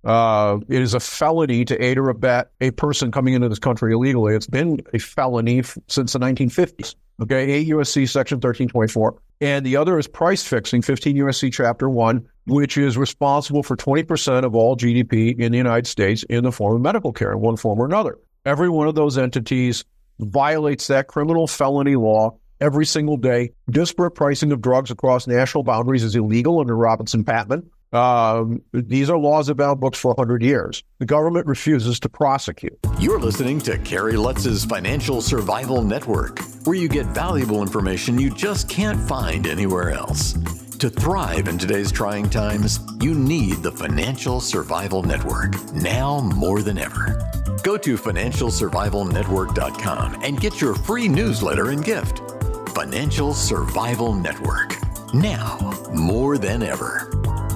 It is a felony to aid or abet a person coming into this country illegally. It's been a felony since the 1950s. Okay, 8 U.S.C. Section 1324. And the other is price fixing, 15 U.S.C. Chapter 1, which is responsible for 20% of all GDP in the United States in the form of medical care in one form or another. Every one of those entities violates that criminal felony law every single day. Disparate pricing of drugs across national boundaries is illegal under Robinson-Patman. These are laws that have been on books for 100 years. The government refuses to prosecute. You're listening to Kerry Lutz's Financial Survival Network, where you get valuable information you just can't find anywhere else. To thrive in today's trying times, you need the Financial Survival Network, now more than ever. Go to financialsurvivalnetwork.com and get your free newsletter and gift. Financial Survival Network, now more than ever.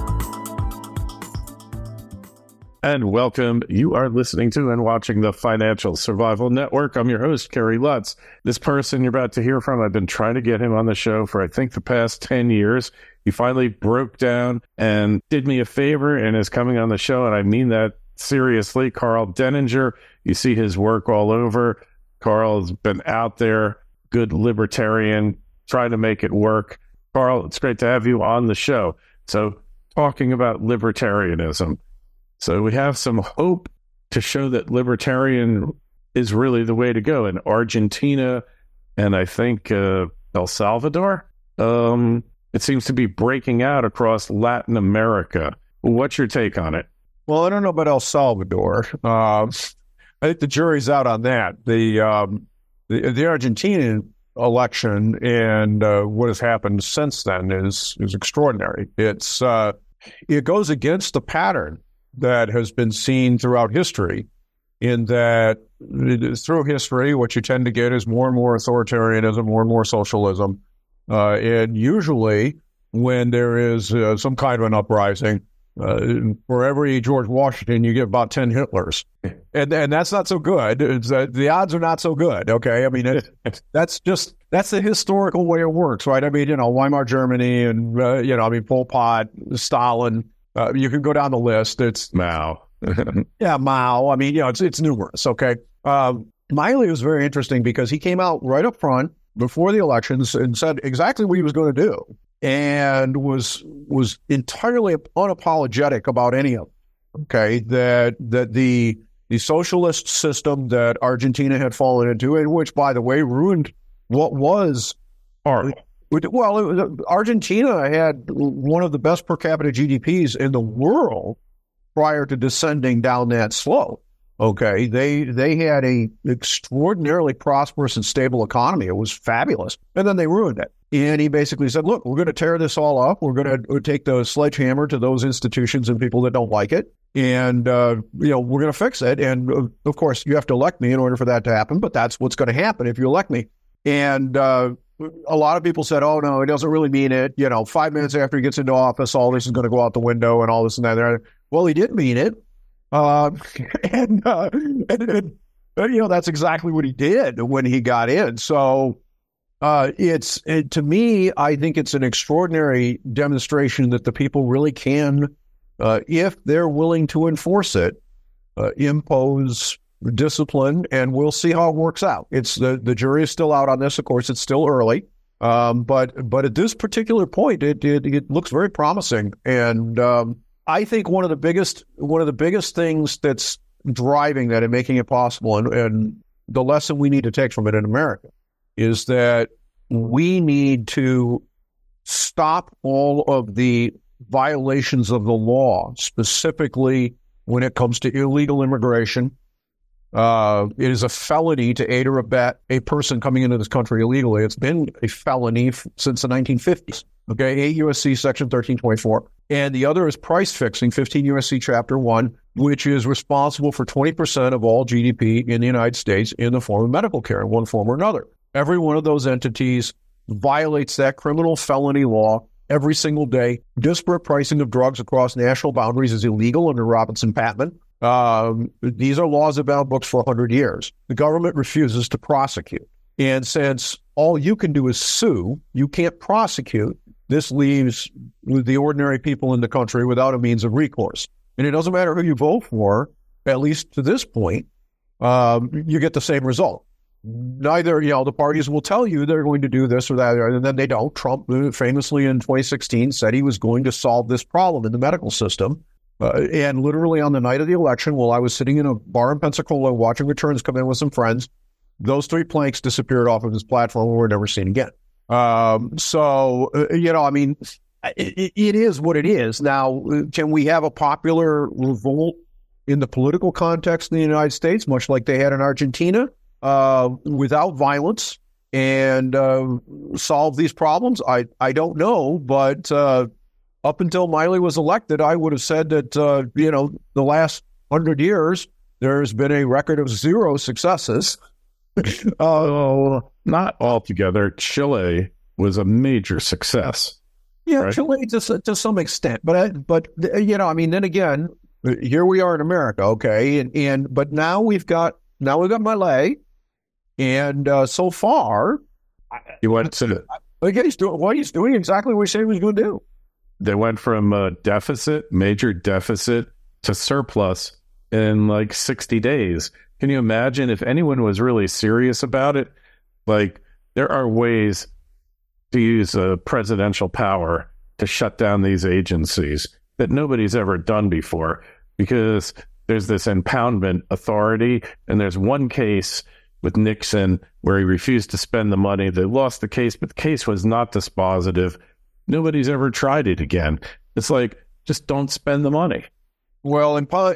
And welcome. You are listening to and watching the Financial Survival Network. I'm your host, Kerry Lutz. This person you're about to hear from, I've been trying to get him on the show for, I think, the past 10 years. He finally broke down and did me a favor and is coming on the show, and I mean that seriously. Karl Denninger, you see his work all over. Karl has been out there, good libertarian, trying to make it work. Karl, it's great to have you on the show. So, talking about libertarianism. So we have some hope to show that libertarian is really the way to go in Argentina and I think El Salvador. It seems to be breaking out across Latin America. What's your take on it? Well, I don't know about El Salvador. I think the jury's out on that. The Argentinian election and what has happened since then is extraordinary. It goes against the pattern that has been seen throughout history, in that through history, what you tend to get is more and more authoritarianism, more and more socialism. And usually when there is some kind of an uprising, for every George Washington, you get about 10 Hitlers. And that's not so good. The odds are not so good, okay? I mean, that's the historical way it works, right? I mean, Weimar Germany and, Pol Pot, Stalin. You can go down the list. It's Mao. Yeah, Mao. I mean, it's numerous. Okay. Milei was very interesting because he came out right up front before the elections and said exactly what he was going to do, and was entirely unapologetic about any of it. Okay, that the socialist system that Argentina had fallen into, and which, by the way, ruined what was art. Well, Argentina had one of the best per capita GDPs in the world prior to descending down that slope. Okay, they had a extraordinarily prosperous and stable economy. It was fabulous, and then they ruined it. And he basically said, "Look, we're going to tear this all up. We're going to take the sledgehammer to those institutions and people that don't like it, and we're going to fix it. And of course, you have to elect me in order for that to happen. But that's what's going to happen if you elect me." And a lot of people said, "Oh, no, he doesn't really mean it. 5 minutes after he gets into office, all this is going to go out the window and all this and that." Well, he did mean it. And that's exactly what he did when he got in. So to me, I think it's an extraordinary demonstration that the people really can, if they're willing to enforce it, impose discipline, and we'll see how it works out. It's the jury is still out on this. Of course, it's still early, but at this particular point, it looks very promising. And I think one of the biggest things that's driving that and making it possible, and the lesson we need to take from it in America, is that we need to stop all of the violations of the law, specifically when it comes to illegal immigration. It is a felony to aid or abet a person coming into this country illegally. It's been a felony since the 1950s. Okay, 8 U.S.C. Section 1324. And the other is price fixing, 15 U.S.C. Chapter 1, which is responsible for 20% of all GDP in the United States in the form of medical care in one form or another. Every one of those entities violates that criminal felony law every single day. Disparate pricing of drugs across national boundaries is illegal under Robinson-Patman. These are laws that have been on books for 100 years. The government refuses to prosecute. And since all you can do is sue, you can't prosecute. This leaves the ordinary people in the country without a means of recourse. and it doesn't matter who you vote for, at least to this point, you get the same result. Neither, the parties will tell you they're going to do this or that, and then they don't. Trump famously in 2016 said he was going to solve this problem in the medical system. And literally on the night of the election, while I was sitting in a bar in Pensacola watching returns come in with some friends, those 3 planks disappeared off of his platform and were never seen again. It is what it is. Now, can we have a popular revolt in the political context in the United States, much like they had in Argentina, without violence and solve these problems? I don't know, but up until Miley was elected, I would have said that, the last 100 years, there's been a record of 0 successes. Not altogether. Chile was a major success. Yeah, right? Chile to some extent, but then again, here we are in America, okay, but now we've got Milei, and so far, he went to he's doing exactly what he said he was going to do. They went from a major deficit, to surplus in like 60 days. Can you imagine if anyone was really serious about it? Like, there are ways to use presidential power to shut down these agencies that nobody's ever done before, because there's this impoundment authority, and there's one case with Nixon where he refused to spend the money. They lost the case, but the case was not dispositive. Nobody's ever tried it again. It's like, just don't spend the money. Well,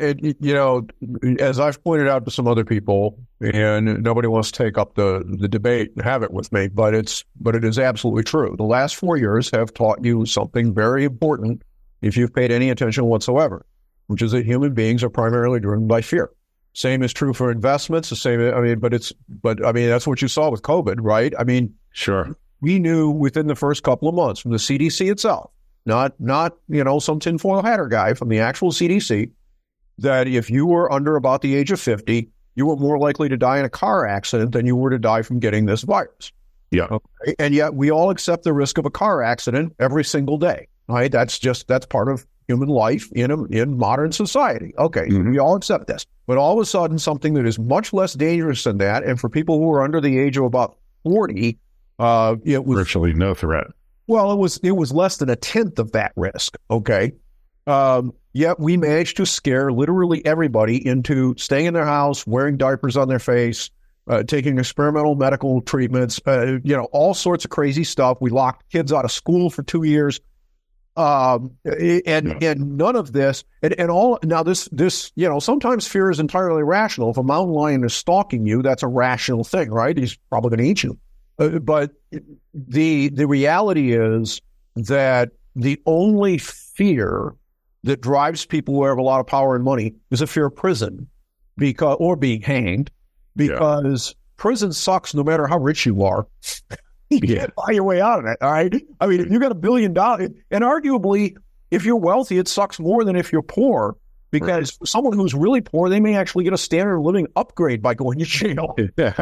as I've pointed out to some other people, and nobody wants to take up the debate and have it with me, but it is absolutely true. The last 4 years have taught you something very important if you've paid any attention whatsoever, which is that human beings are primarily driven by fear. Same is true for investments. The same, that's what you saw with COVID, right? I mean, sure. We knew within the first couple of months from the CDC itself, not some tinfoil hatter guy, from the actual CDC, that if you were under about the age of 50, you were more likely to die in a car accident than you were to die from getting this virus. Yeah. Okay? And yet we all accept the risk of a car accident every single day. Right? That's part of human life in modern society. Okay, We all accept this. But all of a sudden, something that is much less dangerous than that, and for people who are under the age of about 40, it was virtually no threat. Well, it was less than a tenth of that risk. Okay. Yet we managed to scare literally everybody into staying in their house, wearing diapers on their face, taking experimental medical treatments, all sorts of crazy stuff. We locked kids out of school for 2 years. And none of this, and all, now this, sometimes fear is entirely rational. If a mountain lion is stalking you, that's a rational thing, right? He's probably going to eat you. But the reality is that the only fear that drives people who have a lot of power and money is a fear of prison, or being hanged, because prison sucks no matter how rich you are. You can't buy your way out of it, all right? I mean, if you got $1 billion, and arguably, if you're wealthy, it sucks more than if you're poor, because for someone who's really poor, they may actually get a standard of living upgrade by going to jail.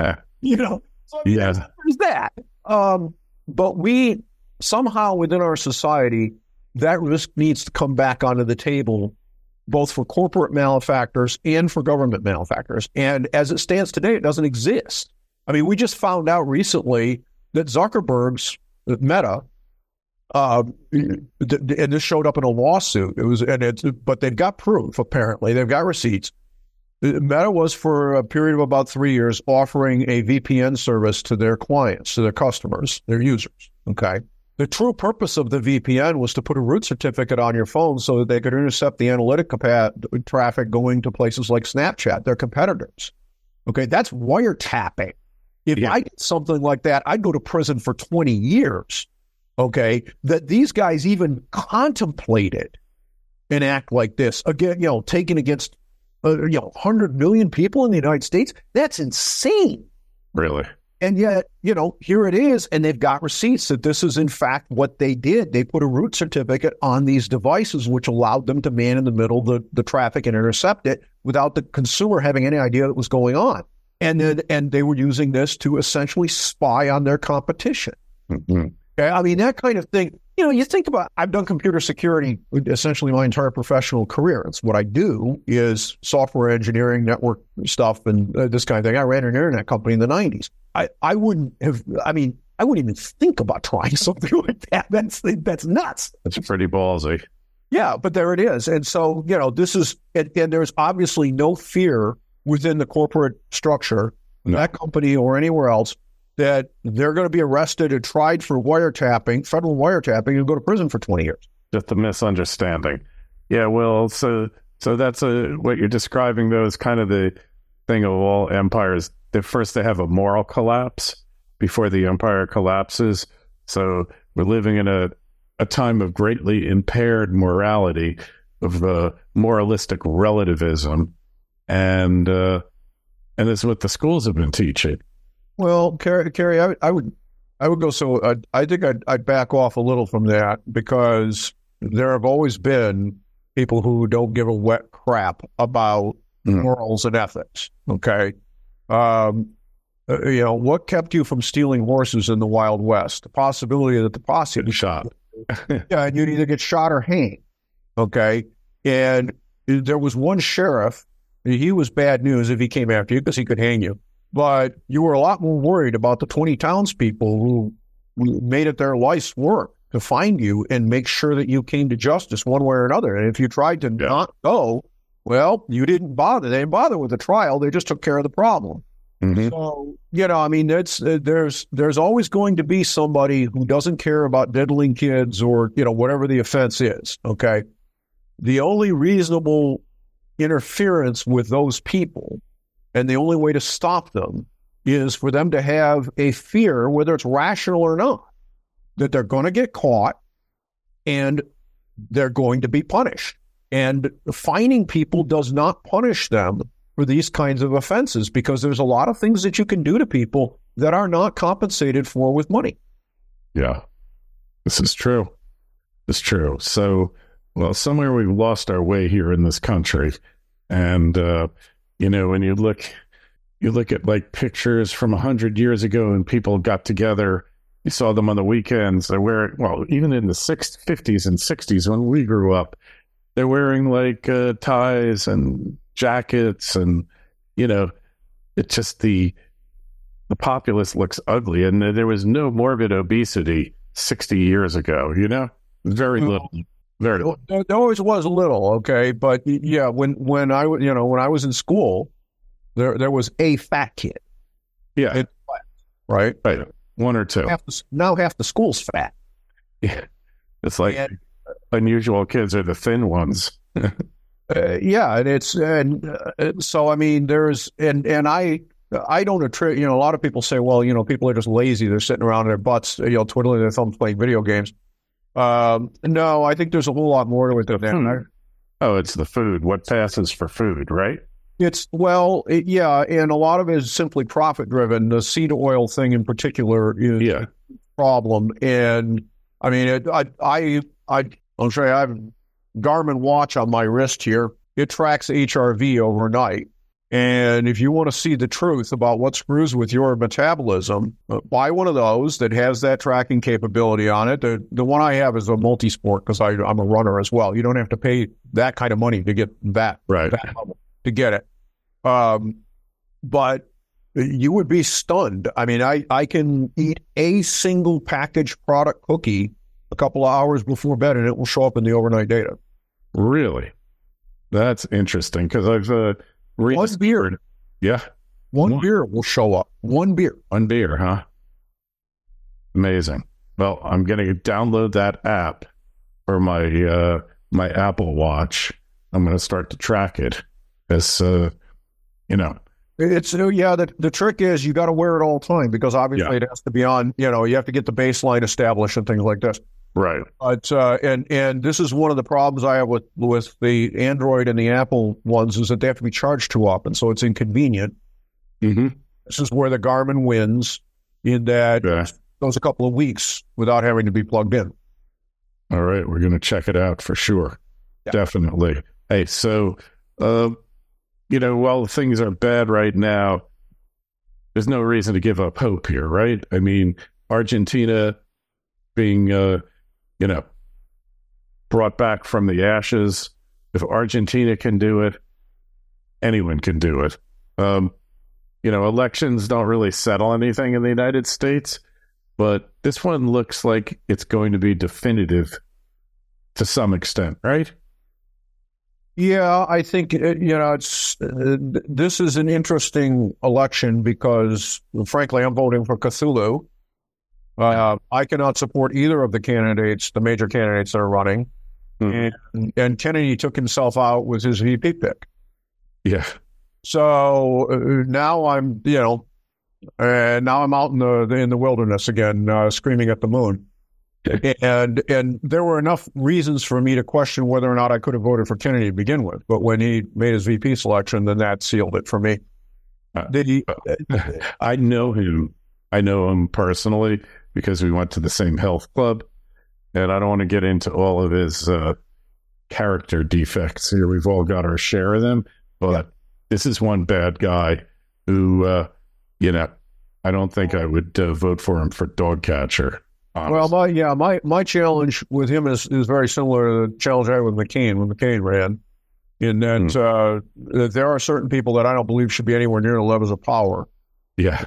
So there's that. But we, somehow within our society, that risk needs to come back onto the table, both for corporate malefactors and for government malefactors. And as it stands today, it doesn't exist. I mean, we just found out recently that Zuckerberg's Meta, and this showed up in a lawsuit. But they've got proof. Apparently, they've got receipts. Meta was, for a period of about 3 years, offering a VPN service to their clients, to their customers, their users. Okay. The true purpose of the VPN was to put a root certificate on your phone so that they could intercept the analytic traffic going to places like Snapchat, their competitors. Okay. That's wiretapping. If I did something like that, I'd go to prison for 20 years. Okay. That these guys even contemplated an act like this, again, taken against 100 million people in the United States. That's insane. Really? And yet, here it is, and they've got receipts that this is in fact what they did. They put a root certificate on these devices, which allowed them to man in the middle the traffic and intercept it without the consumer having any idea what was going on. And they were using this to essentially spy on their competition. Mm-hmm. Okay? I mean, that kind of thing, you think about, I've done computer security essentially my entire professional career. It's what I do is software engineering, network stuff, and this kind of thing. I ran an internet company in the 90s. I wouldn't even think about trying something like that. That's nuts. That's pretty ballsy. Yeah, but there it is. And so, this is, and there's obviously no fear within the corporate structure, that company or anywhere else, that they're going to be arrested and tried for wiretapping, federal wiretapping, and go to prison for 20 years. Just a misunderstanding. Yeah, well, so that's what you're describing, though, is kind of the thing of all empires. First, they have a moral collapse before the empire collapses. So we're living in a time of greatly impaired morality, of the moralistic relativism, and this is what the schools have been teaching. Well, Kerry, I would go so. I think I'd back off a little from that, because there have always been people who don't give a wet crap about morals and ethics. Okay, what kept you from stealing horses in the Wild West? The possibility that the posse was shot. Yeah, and you'd either get shot or hanged. Okay, and there was one sheriff. He was bad news if he came after you, because he could hang you. But you were a lot more worried about the 20 townspeople who made it their life's work to find you and make sure that you came to justice one way or another. And if you tried to not go, well, you didn't bother. They didn't bother with the trial. They just took care of the problem. Mm-hmm. So, there's always going to be somebody who doesn't care about diddling kids or, whatever the offense is. Okay. The only reasonable interference with those people, and the only way to stop them, is for them to have a fear, whether it's rational or not, that they're going to get caught and they're going to be punished. And fining people does not punish them for these kinds of offenses, because there's a lot of things that you can do to people that are not compensated for with money. Yeah, this is true. It's true. So, well, somewhere we've lost our way here in this country. And, when you look at like pictures from 100 years ago, and people got together, you saw them on the weekends. They're wearing, even in the 50s and 60s when we grew up, they're wearing like ties and jackets, and it's just the populace looks ugly. And there was no morbid obesity 60 years ago. Very little. Very little. There always was a little, okay, but yeah, when I was in school, there was a fat kid. Yeah, right. One or two. Now half the school's fat. Yeah, it's like unusual kids are the thin ones. Yeah, and so I mean, there's I don't attribute. A lot of people say, well, people are just lazy. They're sitting around in their butts, twiddling their thumbs, playing video games. No, I think there's a whole lot more to it than that. Oh, it's the food. What passes for food, right? Yeah, and a lot of it is simply profit driven. The seed oil thing in particular is a problem. And I mean, I'll show you. I have a Garmin watch on my wrist here. It tracks HRV overnight. And if you want to see the truth about what screws with your metabolism, buy one of those that has that tracking capability on it. The one I have is a multi-sport, because I'm a runner as well. You don't have to pay that kind of money to get that, to get it. But you would be stunned. I mean, I can eat a single packaged product cookie a couple of hours before bed, and it will show up in the overnight data. Really? That's interesting, because I've... one beer. Yeah. One beer will show up. One beer, huh? Amazing. Well, I'm going to download that app for my my Apple Watch. I'm going to start to track it. It's, It's, the trick is you got to wear it all the time, because obviously it has to be on, you have to get the baseline established and things like this. Right. But and this is one of the problems I have with the Android and the Apple ones, is that they have to be charged too often, so it's inconvenient. Mm-hmm. This is where the Garmin wins, in that it goes a couple of weeks without having to be plugged in. All right, we're going to check it out for sure. Yeah. Definitely. Hey, so while things are bad right now, there's no reason to give up hope here, right? I mean, Argentina being brought back from the ashes. If Argentina can do it, anyone can do it. Elections don't really settle anything in the United States, but this one looks like it's going to be definitive to some extent, right? Yeah, I think, it's this is an interesting election because, frankly, I'm voting for Cthulhu. I cannot support either of the major candidates that are running. And Kennedy took himself out with his VP pick. Yeah. So now I'm, now I'm out in the wilderness again, screaming at the moon. And there were enough reasons for me to question whether or not I could have voted for Kennedy to begin with. But when he made his VP selection, then that sealed it for me. I know him. I know him personally because we went to the same health club. And I don't want to get into all of his character defects here. We've all got our share of them. But this is one bad guy who, I don't think I would vote for him for dog catcher. Honestly. Well, my challenge with him is very similar to the challenge I had with McCain when McCain ran, in that there are certain people that I don't believe should be anywhere near the levels of power. Yeah.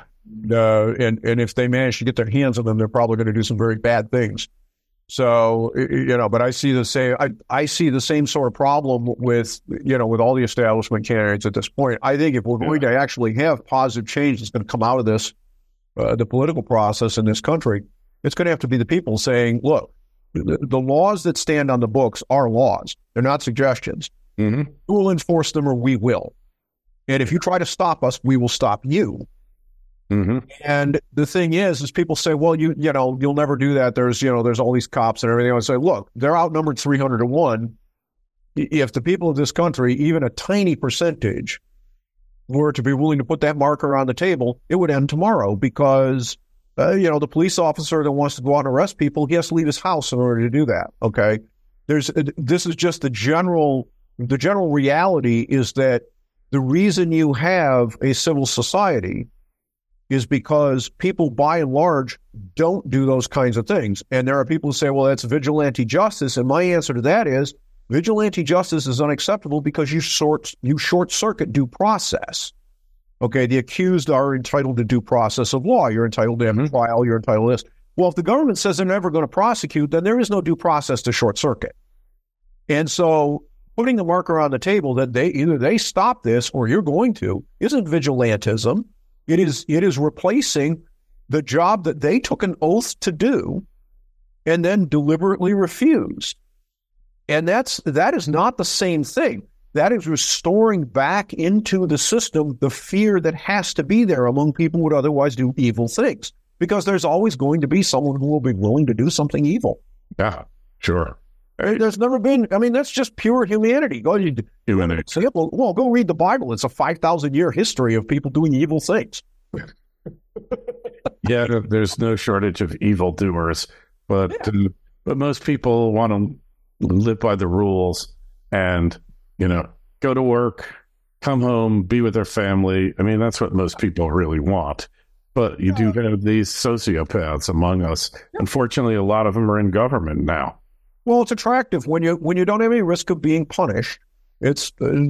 And if they manage to get their hands on them, they're probably going to do some very bad things. So, but I see the same sort of problem with all the establishment candidates at this point. I think if we're going to actually have positive change that's going to come out of this, the political process in this country, it's going to have to be the people saying, look, the laws that stand on the books are laws. They're not suggestions. Mm-hmm. We will enforce them or we will. And if you try to stop us, we will stop you. Mm-hmm. And the thing is people say, well, you'll never do that. There's all these cops and everything. I would say, look, they're outnumbered 300-1. If the people of this country, even a tiny percentage, were to be willing to put that marker on the table, it would end tomorrow because, the police officer that wants to go out and arrest people, he has to leave his house in order to do that. Okay. This is just the general reality is that the reason you have a civil society is because people, by and large, don't do those kinds of things. And there are people who say, well, that's vigilante justice. And my answer to that is vigilante justice is unacceptable because you short-circuit due process. Okay, the accused are entitled to due process of law. You're entitled to have a trial. You're entitled to this. Well, if the government says they're never going to prosecute, then there is no due process to short-circuit. And so putting the marker on the table that either they stop this or you're going to isn't vigilantism. It is replacing the job that they took an oath to do and then deliberately refused. And that is not the same thing. That is restoring back into the system the fear that has to be there among people who would otherwise do evil things. Because there's always going to be someone who will be willing to do something evil. Yeah, sure. There's never been, that's just pure humanity. Go read the Bible. It's a 5,000-year history of people doing evil things. Yeah, there's no shortage of evildoers, but most people want to live by the rules and, go to work, come home, be with their family. That's what most people really want. But you do have these sociopaths among us. Unfortunately, a lot of them are in government now. Well, it's attractive when you don't have any risk of being punished. It's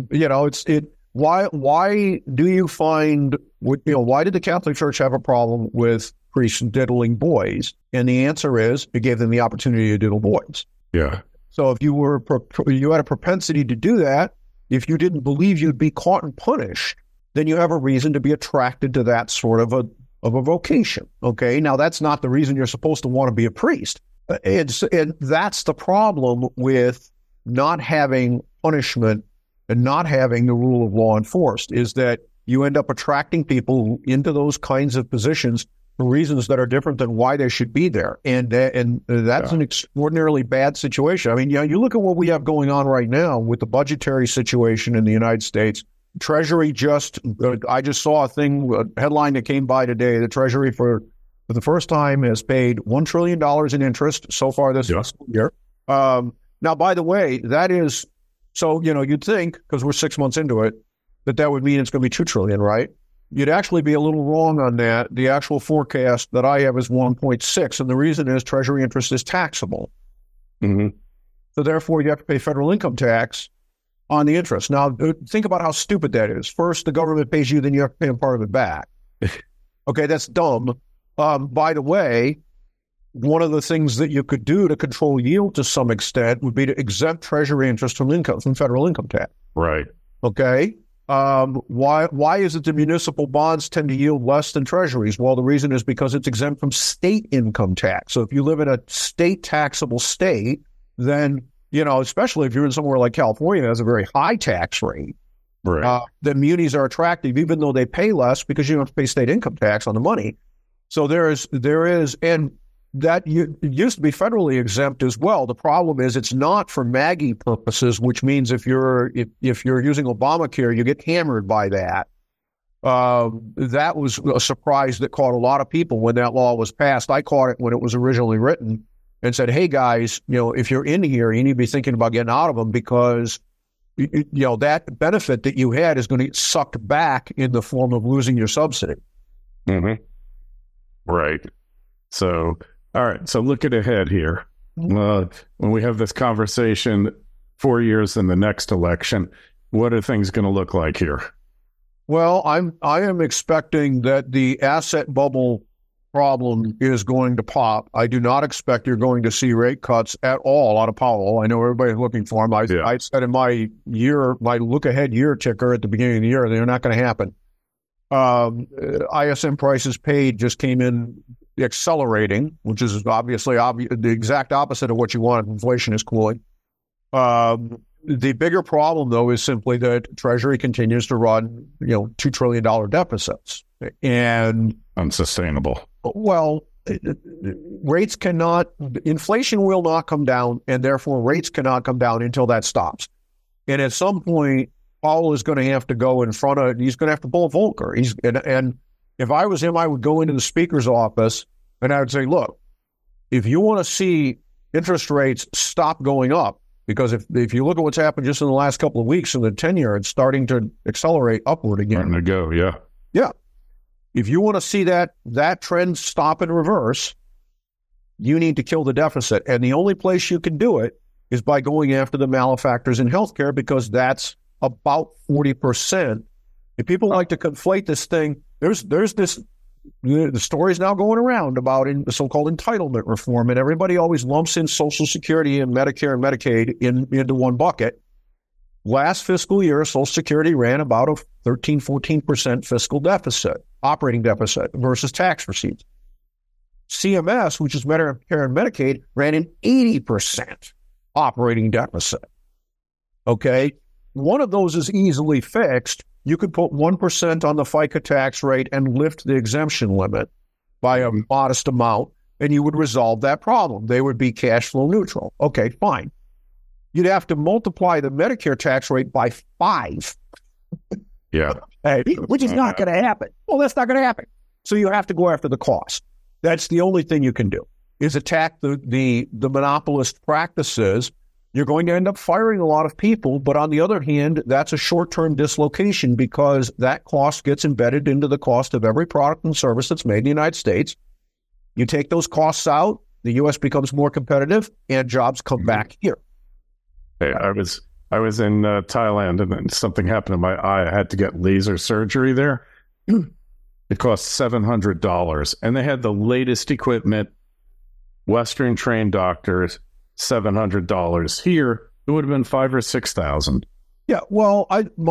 why do you find why did the Catholic Church have a problem with priests diddling boys? And the answer is it gave them the opportunity to diddle boys. Yeah. So if you had a propensity to do that, if you didn't believe you'd be caught and punished, then you have a reason to be attracted to that sort of a vocation. Okay. Now that's not the reason you're supposed to want to be a priest. And that's the problem with not having punishment and not having the rule of law enforced, is that you end up attracting people into those kinds of positions for reasons that are different than why they should be there. And that's an extraordinarily bad situation. You look at what we have going on right now with the budgetary situation in the United States. Treasury I just saw a headline that came by today. The Treasury for the first time has paid $1 trillion in interest so far this fiscal year. Now, by the way, that is, so, you'd think, because we're 6 months into it, that would mean it's going to be $2 trillion, right? You'd actually be a little wrong on that. The actual forecast that I have is 1.6, and the reason is Treasury interest is taxable. Mm-hmm. So therefore, you have to pay federal income tax on the interest. Now, think about how stupid that is. First, the government pays you, then you have to pay them part of it back. Okay, that's dumb. By the way, one of the things that you could do to control yield to some extent would be to exempt Treasury interest from federal income tax. Right. Okay. Why is it that municipal bonds tend to yield less than Treasuries? Well, the reason is because it's exempt from state income tax. So if you live in a state taxable state, then, especially if you're in somewhere like California that has a very high tax rate, right, the munis are attractive, even though they pay less because you don't have to pay state income tax on the money. So there is, and that it used to be federally exempt as well. The problem is it's not for MAGI purposes, which means if you're using Obamacare, you get hammered by that. That was a surprise that caught a lot of people when that law was passed. I caught it when it was originally written and said, hey, guys, if you're in here, you need to be thinking about getting out of them because, that benefit that you had is going to get sucked back in the form of losing your subsidy. Mm-hmm. Right. So, all right. So looking ahead here, when we have this conversation 4 years in the next election, what are things going to look like here? Well, I am expecting that the asset bubble problem is going to pop. I do not expect you're going to see rate cuts at all out of Powell. I know everybody's looking for them. I said in my look ahead year ticker at the beginning of the year, they're not going to happen. ISM prices paid just came in accelerating, which is obviously the exact opposite of what you want if inflation is cooling. The bigger problem, though, is simply that Treasury continues to run, $2 trillion deficits. And unsustainable. Well, inflation will not come down, and therefore rates cannot come down until that stops. And at some point, Powell is going to have to go in front of, he's going to have to pull a Volcker. And if I was him, I would go into the speaker's office and I would say, look, if you want to see interest rates stop going up, because if you look at what's happened just in the last couple of weeks in the 10-year, it's starting to accelerate upward again. Starting to go, yeah. Yeah. If you want to see that trend stop and reverse, you need to kill the deficit. And the only place you can do it is by going after the malefactors in healthcare, because that's about 40%. If people like to conflate this thing, there's this, the story's now going around about the so-called entitlement reform, and everybody always lumps in Social Security and Medicare and Medicaid into one bucket. Last fiscal year, Social Security ran about a 13, 14% fiscal deficit, operating deficit versus tax receipts. CMS, which is Medicare and Medicaid, ran an 80% operating deficit. Okay? One of those is easily fixed. You could put 1% on the FICA tax rate and lift the exemption limit by a modest amount, and you would resolve that problem. They would be cash flow neutral. Okay, fine. You'd have to multiply the Medicare tax rate by 5. Yeah. Which is not going to happen. Well, that's not going to happen. So you have to go after the cost. That's the only thing you can do, is attack the monopolist practices. You're going to end up firing a lot of people, but on the other hand, that's a short-term dislocation because that cost gets embedded into the cost of every product and service that's made in the United States. You take those costs out, the U.S. becomes more competitive, and jobs come back here. Hey, I was in Thailand, and then something happened to my eye. I had to get laser surgery there. It cost $700, and they had the latest equipment, Western-trained doctors. $700 here, it would have been $5,000 or $6,000. Yeah, well,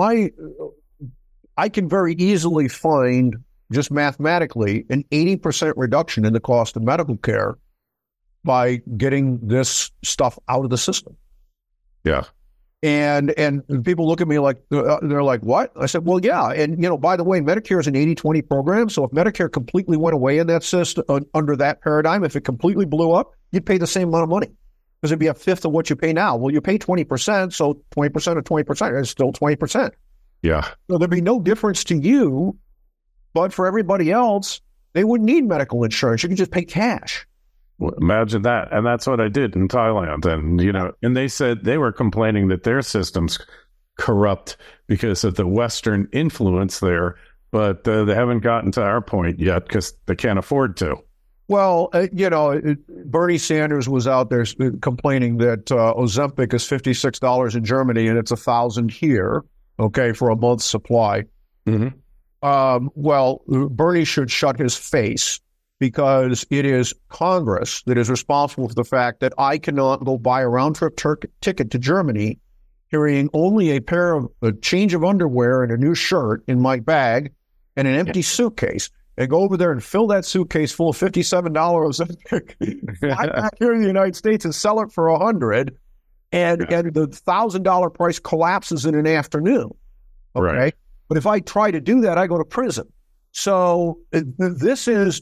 I can very easily find, just mathematically, an 80% reduction in the cost of medical care by getting this stuff out of the system. Yeah. And people look at me like, they're like, what? I said, well, yeah. And, by the way, Medicare is an 80-20 program. So if Medicare completely went away in that system, under that paradigm, if it completely blew up, you'd pay the same amount of money. Because it'd be a fifth of what you pay now. Well, you pay 20%, so 20% of 20% is still 20%. Yeah. So there'd be no difference to you, but for everybody else, they wouldn't need medical insurance. You could just pay cash. Well, imagine that. And that's what I did in Thailand. And, and they said they were complaining that their system's corrupt because of the Western influence there, but they haven't gotten to our point yet because they can't afford to. Well, Bernie Sanders was out there complaining that Ozempic is $56 in Germany and it's $1,000 here, okay, for a month's supply. Mm-hmm. Well, Bernie should shut his face because it is Congress that is responsible for the fact that I cannot go buy a round-trip ticket to Germany carrying only a change of underwear and a new shirt in my bag and an empty suitcase. And go over there and fill that suitcase full of $57 Ozempic, fly back here in the United States and sell it for $100, and the $1,000 price collapses in an afternoon. Okay, right. But if I try to do that, I go to prison. So this is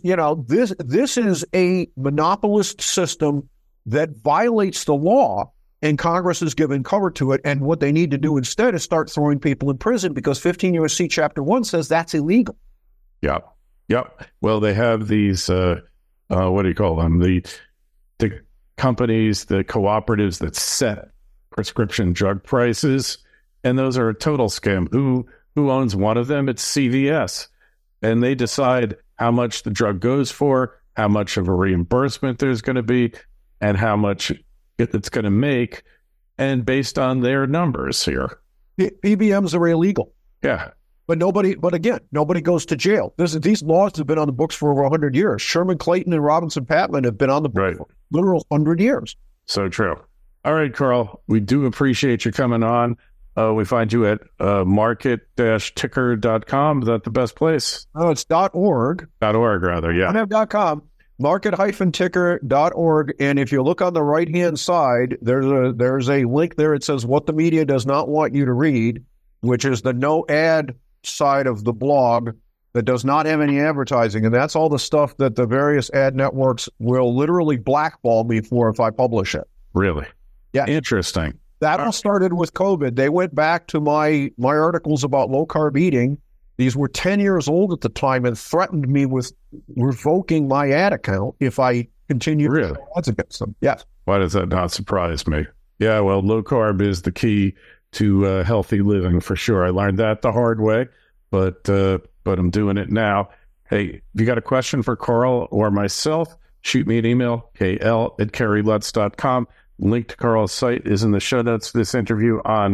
a monopolist system that violates the law, and Congress is given cover to it. And what they need to do instead is start throwing people in prison because 15 U.S.C. Chapter 1 says that's illegal. Yeah. Yep. Well, they have these, what do you call them? The companies, the cooperatives that set prescription drug prices, and those are a total scam. Who owns one of them? It's CVS. And they decide how much the drug goes for, how much of a reimbursement there's going to be, and how much it's going to make, and based on their numbers here. PBMs are illegal. Yeah. But nobody goes to jail. These laws have been on the books for over 100 years. Sherman Clayton and Robinson Patman have been on the books for literal 100 years. So true. All right, Carl, we do appreciate you coming on. We find you at market-ticker.com. Is that the best place? No, it's .org. .org, rather, yeah. I have .com. Market-ticker.org. And if you look on the right-hand side, there's a link there. It says what the media does not want you to read, which is the no ad side of the blog that does not have any advertising. And that's all the stuff that the various ad networks will literally blackball me for if I publish it. Really? Yeah. Interesting. That all started with COVID. They went back to my articles about low-carb eating. These were 10 years old at the time and threatened me with revoking my ad account if I continued to show ads against them. Yes. Why does that not surprise me? Yeah, well, low-carb is the key to healthy living for sure. I learned that the hard way, but I'm doing it now. Hey, if you got a question for Carl or myself, shoot me an email, kl@kerrylutz.com. Link to Carl's site is in the show notes of this interview on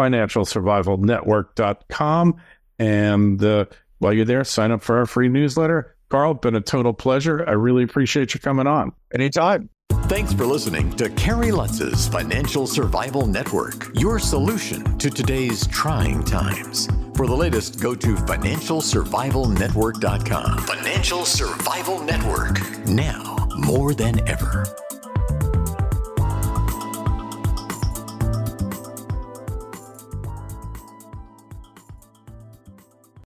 financialsurvivalnetwork.com. And while you're there, sign up for our free newsletter. Carl, been a total pleasure. I really appreciate you coming on. Anytime. Thanks for listening to Kerry Lutz's Financial Survival Network, your solution to today's trying times. For the latest, go to financialsurvivalnetwork.com. Financial Survival Network, now more than ever.